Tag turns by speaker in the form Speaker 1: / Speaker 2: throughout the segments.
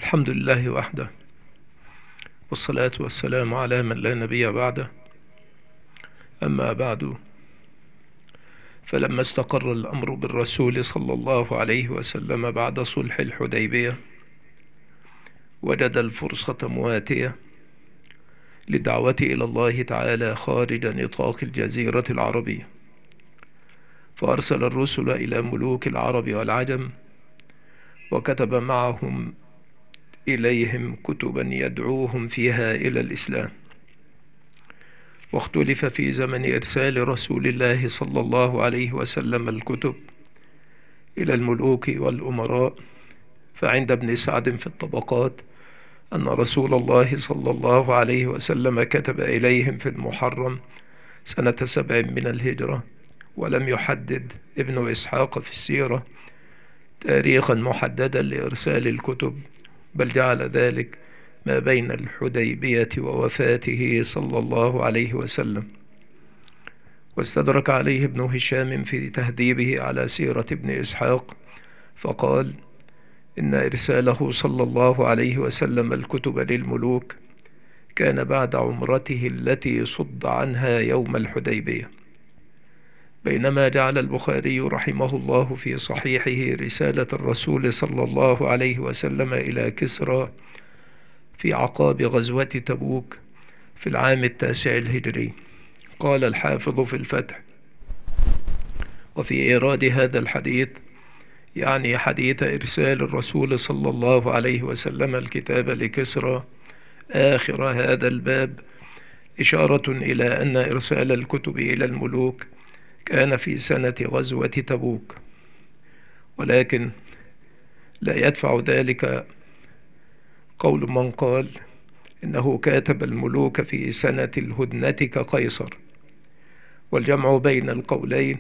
Speaker 1: الحمد لله وحده، والصلاة والسلام على من لا نبي بعده. أما بعد، فلما استقر الأمر بالرسول صلى الله عليه وسلم بعد صلح الحديبية، وجد الفرصة مواتية للدعوة إلى الله تعالى خارج نطاق الجزيرة العربية، فأرسل الرسل إلى ملوك العرب والعجم، وكتب معهم إليهم كتبا يدعوهم فيها إلى الإسلام. واختلف في زمن إرسال رسول الله صلى الله عليه وسلم الكتب إلى الملوك والأمراء، فعند ابن سعد في الطبقات أن رسول الله صلى الله عليه وسلم كتب إليهم في المحرم سنة 7 من الهجرة، ولم يحدد ابن إسحاق في السيرة تاريخا محددا لإرسال الكتب، بل جعل ذلك ما بين الحديبية ووفاته صلى الله عليه وسلم. واستدرك عليه ابن هشام في تهذيبه على سيرة ابن إسحاق فقال إن إرساله صلى الله عليه وسلم الكتب للملوك كان بعد عمرته التي صد عنها يوم الحديبية، بينما جعل البخاري رحمه الله في صحيحه رسالة الرسول صلى الله عليه وسلم إلى كسرى في عقاب غزوة تبوك في العام 9 الهجري. قال الحافظ في الفتح: وفي إيراد هذا الحديث، يعني حديث إرسال الرسول صلى الله عليه وسلم الكتاب لكسرى، آخر هذا الباب إشارة إلى أن إرسال الكتب إلى الملوك كان في سنة غزوة تبوك، ولكن لا يدفع ذلك قول من قال إنه كاتب الملوك في سنة الهدنة كقيصر. والجمع بين القولين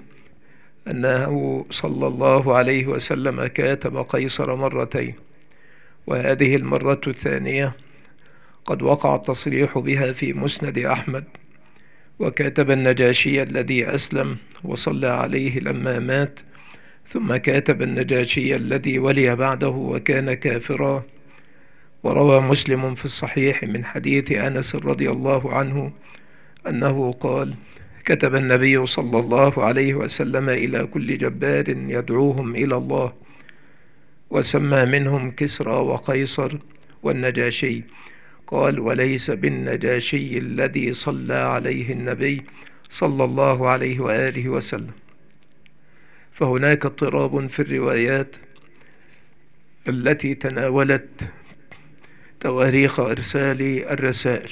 Speaker 1: أنه صلى الله عليه وسلم كاتب قيصر مرتين، وهذه المرة الثانية قد وقع التصريح بها في مسند أحمد، وكاتب النجاشي الذي أسلم وصلى عليه لما مات، ثم كاتب النجاشي الذي ولي بعده وكان كافرا. وروى مسلم في الصحيح من حديث أنس رضي الله عنه أنه قال: كتب النبي صلى الله عليه وسلم إلى كل جبار يدعوهم إلى الله، وسمى منهم كسرى وقيصر والنجاشي. قال: وليس بالنجاشي الذي صلى عليه النبي صلى الله عليه وآله وسلم. فهناك اضطراب في الروايات التي تناولت تواريخ إرسال الرسائل.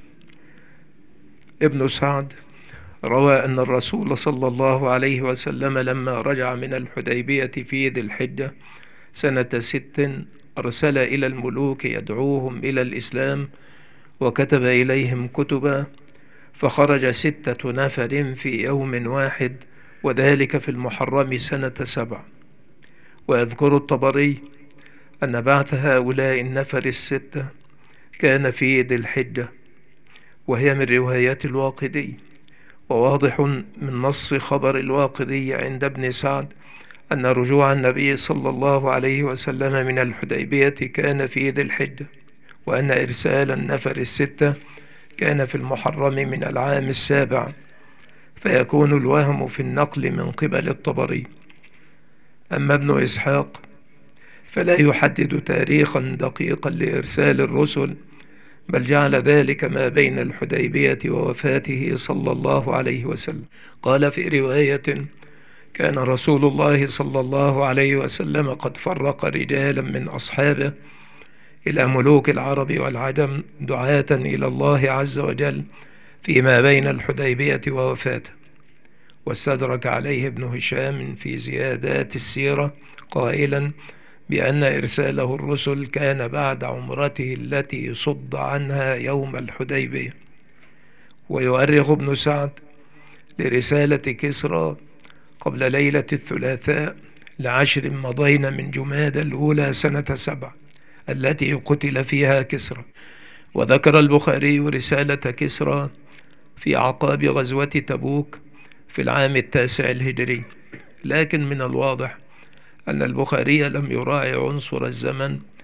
Speaker 1: ابن سعد روى أن الرسول صلى الله عليه وسلم لما رجع من الحديبية في ذي الحجة سنة 6 أرسل إلى الملوك يدعوهم إلى الإسلام، وكتب إليهم كتبا، فخرج 6 نفر في يوم واحد، وذلك في المحرم سنة 7. ويذكر الطبري أن بعث هؤلاء النفر 6 كان في ذي الحجة، وهي من روايات الواقدي. وواضح من نص خبر الواقدي عند ابن سعد أن رجوع النبي صلى الله عليه وسلم من الحديبية كان في ذي الحجة، وأن إرسال النفر 6 كان في المحرم من العام 7، فيكون الوهم في النقل من قبل الطبري. أما ابن إسحاق فلا يحدد تاريخا دقيقا لإرسال الرسل، بل جعل ذلك ما بين الحديبية ووفاته صلى الله عليه وسلم. قال في رواية: كان رسول الله صلى الله عليه وسلم قد فرق رجالا من أصحابه إلى ملوك العرب والعجم دعاة إلى الله عز وجل فيما بين الحديبية ووفاته. واستدرك عليه ابن هشام في زيادات السيرة قائلا بأن إرساله الرسل كان بعد عمرته التي صد عنها يوم الحديبية. ويؤرخ ابن سعد لرسالة كسرى قبل ليلة الثلاثاء ل10 مضين من جمادى الأولى سنة 7 التي قتل فيها كسرى. وذكر البخاري رسالة كسرى في عقاب غزوة تبوك في العام 9 الهجري، لكن من الواضح أن البخاري لم يراعي عنصر الزمن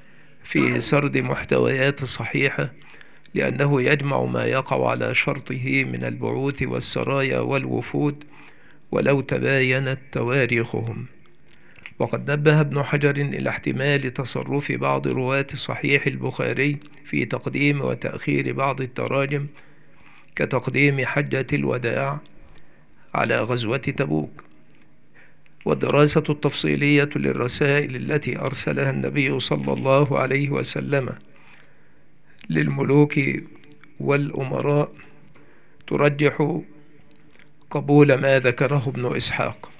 Speaker 1: في سرد محتويات صحيحة، لأنه يجمع ما يقع على شرطه من البعوث والسرايا والوفود ولو تباينت تواريخهم. وقد نبه ابن حجر إلى احتمال تصرف بعض رواة صحيح البخاري في تقديم وتأخير بعض التراجم، كتقديم حجة الوداع على غزوة تبوك. والدراسة التفصيلية للرسائل التي أرسلها النبي صلى الله عليه وسلم للملوك والأمراء ترجح قبول ما ذكره ابن إسحاق.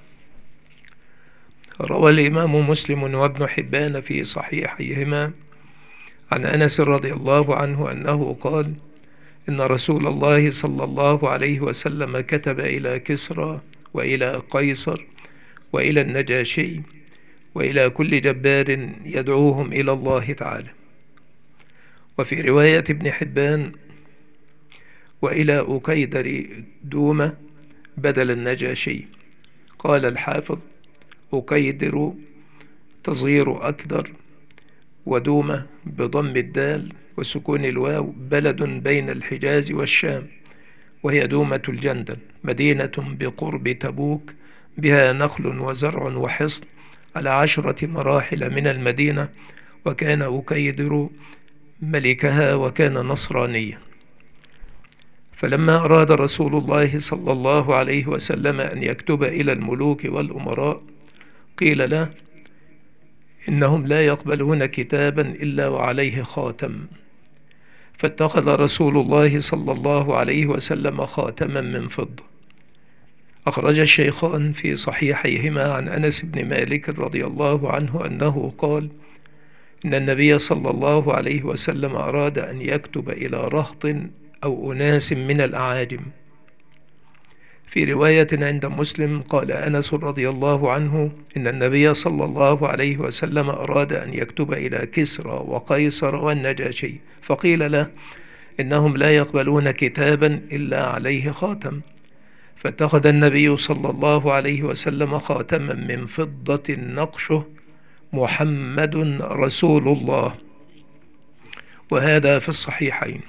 Speaker 1: روى الإمام مسلم وابن حبان في صحيحيهما عن أنس رضي الله عنه أنه قال: إن رسول الله صلى الله عليه وسلم كتب إلى كسرى وإلى قيصر وإلى النجاشي وإلى كل جبار يدعوهم إلى الله تعالى. وفي رواية ابن حبان: وإلى أكيدر دومة بدل النجاشي. قال الحافظ: أكيدر تصغير أكدر، ودومة بضم الدال وسكون الواو، بلد بين الحجاز والشام، وهي دومة الجندل، مدينة بقرب تبوك، بها نخل وزرع وحصن على 10 مراحل من المدينة، وكان أكيدر ملكها وكان نصرانيا. فلما أراد رسول الله صلى الله عليه وسلم أن يكتب إلى الملوك والأمراء قيل له: إنهم لا يقبلون كتابا إلا وعليه خاتم. فاتخذ رسول الله صلى الله عليه وسلم خاتما من فضة. أخرج الشيخان في صحيحيهما عن أنس بن مالك رضي الله عنه أنه قال: إن النبي صلى الله عليه وسلم أراد أن يكتب إلى رهط أو أناس من الأعاجم. في رواية عند مسلم قال أنس رضي الله عنه: إن النبي صلى الله عليه وسلم أراد أن يكتب إلى كسرى وقيصر والنجاشي، فقيل له: إنهم لا يقبلون كتابا إلا عليه خاتم. فاتخذ النبي صلى الله عليه وسلم خاتما من فضة نقشه: محمد رسول الله. وهذا في الصحيحين.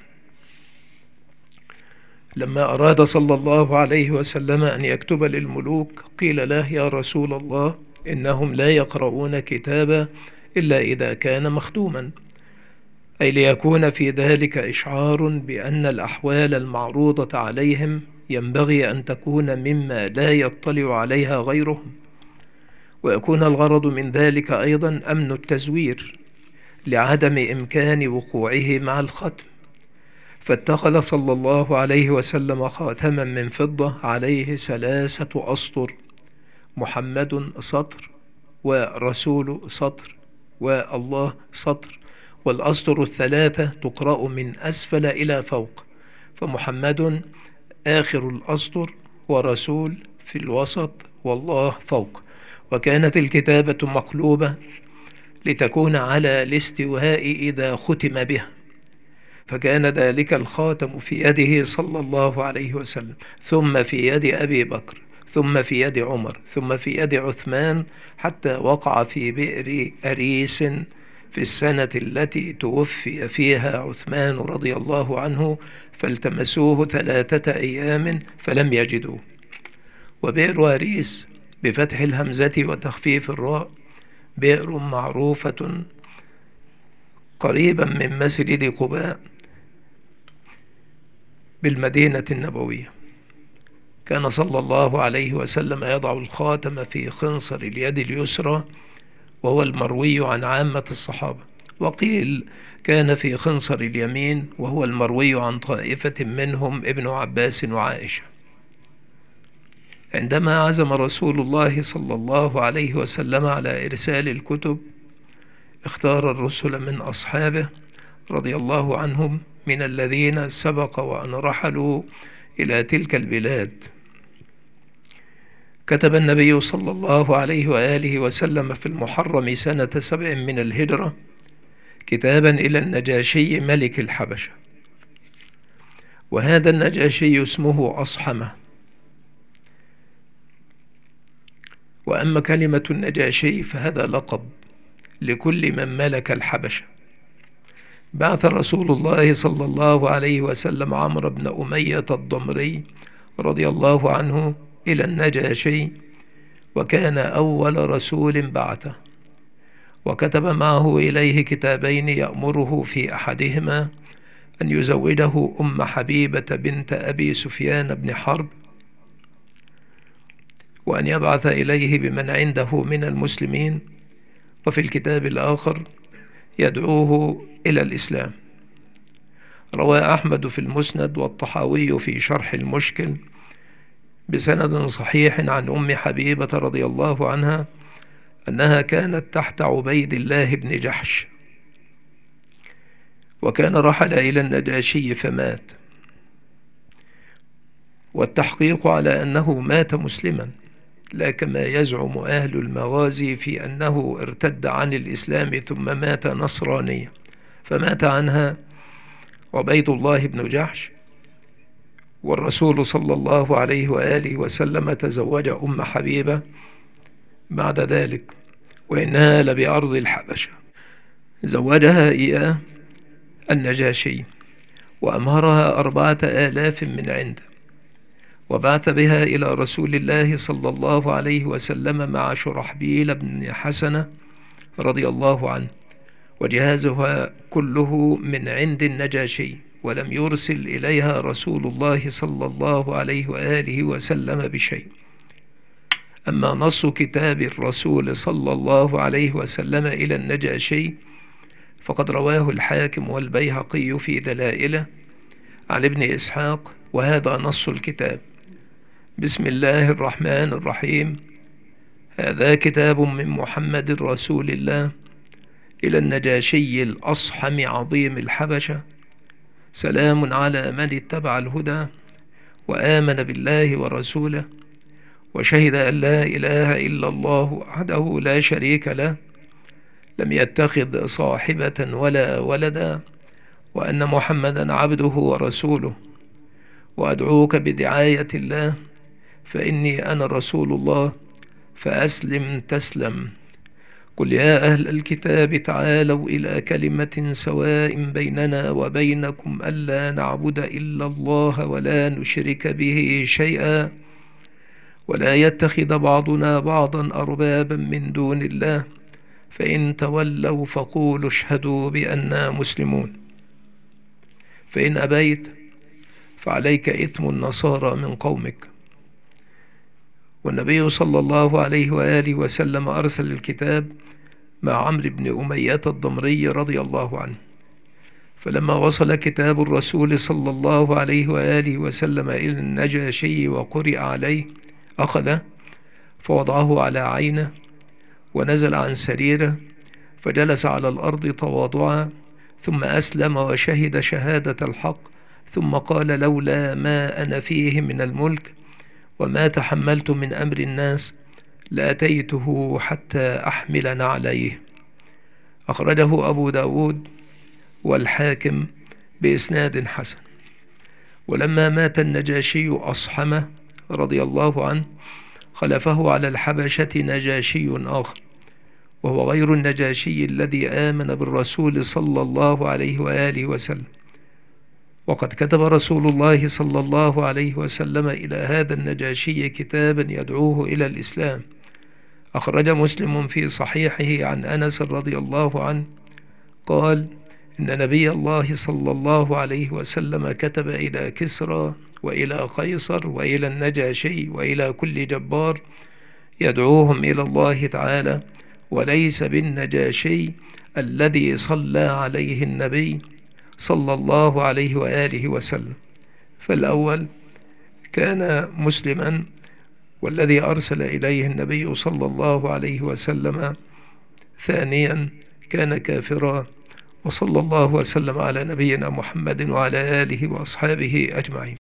Speaker 1: لما أراد صلى الله عليه وسلم أن يكتب للملوك قيل له: يا رسول الله، إنهم لا يقرؤون كتابا إلا إذا كان مختوما، أي ليكون في ذلك إشعار بأن الأحوال المعروضة عليهم ينبغي أن تكون مما لا يطلع عليها غيرهم، ويكون الغرض من ذلك أيضا أمن التزوير لعدم إمكان وقوعه مع الختم. فاتخذ صلى الله عليه وسلم خاتما من فضة عليه 3 أسطر: محمد سطر، ورسول سطر، والله سطر، والأسطر 3 تقرأ من أسفل إلى فوق، فمحمد آخر الأسطر، ورسول في الوسط، والله فوق. وكانت الكتابة مقلوبة لتكون على الاستواء إذا ختم بها، فكان ذلك الخاتم في يده صلى الله عليه وسلم، ثم في يد أبي بكر، ثم في يد عمر، ثم في يد عثمان، حتى وقع في بئر أريس في السنة التي توفي فيها عثمان رضي الله عنه، فالتمسوه 3 أيام فلم يجدوه. وبئر أريس بفتح الهمزة وتخفيف الراء بئر معروفة قريبا من مسجد قباء بالمدينة النبوية. كان صلى الله عليه وسلم يضع الخاتم في خنصر اليد اليسرى، وهو المروي عن عامة الصحابة، وقيل كان في خنصر اليمين، وهو المروي عن طائفة منهم ابن عباس وعائشة. عندما عزم رسول الله صلى الله عليه وسلم على إرسال الكتب، اختار الرسل من أصحابه رضي الله عنهم من الذين سبق وأن رحلوا إلى تلك البلاد. كتب النبي صلى الله عليه وآله وسلم في المحرم سنة 7 من الهجرة كتابا إلى النجاشي ملك الحبشة، وهذا النجاشي اسمه أصحمة. وأما كلمة النجاشي فهذا لقب لكل من ملك الحبشة، بعث رسول الله صلى الله عليه وسلم عمرو بن أمية الضمري رضي الله عنه إلى النجاشي، وكان أول رسول بعثه، وكتب معه إليه كتابين يأمره في أحدهما أن يزوجه أم حبيبة بنت أبي سفيان بن حرب، وأن يبعث إليه بمن عنده من المسلمين، وفي الكتاب الآخر يدعوه إلى الإسلام. روى أحمد في المسند والطحاوي في شرح المشكل بسند صحيح عن أم حبيبة رضي الله عنها أنها كانت تحت عبيد الله بن جحش، وكان رحل إلى النجاشي فمات، والتحقيق على أنه مات مسلما، لا كما يزعم أهل المغازي في أنه ارتد عن الإسلام ثم مات نصرانيا، فمات عنها عبيد الله بن جحش، والرسول صلى الله عليه وآله وسلم تزوج أم حبيبة بعد ذلك، وإنها لبأرض الحبشة. زوجها إياه النجاشي وأمهرها 4000 من عنده، وبعث بها إلى رسول الله صلى الله عليه وسلم مع شرحبيل بن حسنة رضي الله عنه، وجهازها كله من عند النجاشي، ولم يرسل إليها رسول الله صلى الله عليه وآله وسلم بشيء. أما نص كتاب الرسول صلى الله عليه وسلم إلى النجاشي فقد رواه الحاكم والبيهقي في دلائله عن ابن إسحاق، وهذا نص الكتاب: بسم الله الرحمن الرحيم، هذا كتاب من محمد رسول الله إلى النجاشي الأصحم عظيم الحبشة، سلام على من اتبع الهدى وآمن بالله ورسوله، وشهد أن لا إله إلا الله وحده لا شريك له، لم يتخذ صاحبة ولا ولدا، وأن محمدا عبده ورسوله، وأدعوك بدعاية الله، فإني أنا رسول الله، فأسلم تسلم. قل يا أهل الكتاب تعالوا إلى كلمة سواء بيننا وبينكم ألا نعبد إلا الله ولا نشرك به شيئا، ولا يتخذ بعضنا بعضا أربابا من دون الله، فإن تولوا فقولوا اشهدوا بأننا مسلمون، فإن أبيت فعليك إثم النصارى من قومك. والنبي صلى الله عليه وآله وسلم أرسل الكتاب مع عمرو بن أمية الضمري رضي الله عنه، فلما وصل كتاب الرسول صلى الله عليه وآله وسلم إلى النجاشي وقرئ عليه أخذه فوضعه على عينه، ونزل عن سريره فجلس على الأرض تواضعا، ثم أسلم وشهد شهادة الحق، ثم قال: لولا ما أنا فيه من الملك وما تحملت من أمر الناس لأتيته حتى أحمل نعليه. أخرجه أبو داود والحاكم بإسناد حسن. ولما مات النجاشي أصحمه رضي الله عنه خلفه على الحبشة نجاشي آخر، وهو غير النجاشي الذي آمن بالرسول صلى الله عليه وآله وسلم. وقد كتب رسول الله صلى الله عليه وسلم إلى هذا النجاشي كتابا يدعوه إلى الإسلام. أخرج مسلم في صحيحه عن أنس رضي الله عنه قال: إن نبي الله صلى الله عليه وسلم كتب إلى كسرى وإلى قيصر وإلى النجاشي وإلى كل جبار يدعوهم إلى الله تعالى، وليس بالنجاشي الذي صلى عليه النبي صلى الله عليه وآله وسلم. فالأول كان مسلما، والذي أرسل إليه النبي صلى الله عليه وسلم. ثانيا كان كافرا. وصلى الله وسلم على نبينا محمد وعلى آله وأصحابه أجمعين.